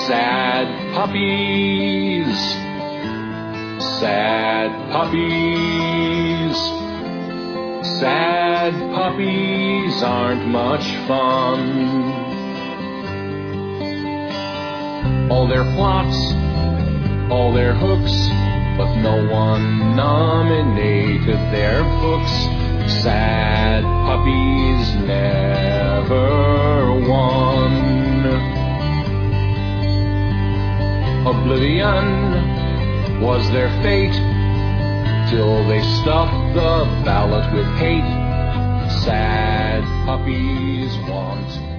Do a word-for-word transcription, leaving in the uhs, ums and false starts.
Sad puppies, sad puppies, sad puppies aren't much fun. All their plots, all their hooks, but no one nominated their books. Sad puppies never won. Oblivion was their fate, till they stuffed the ballot with hate. Sad puppies want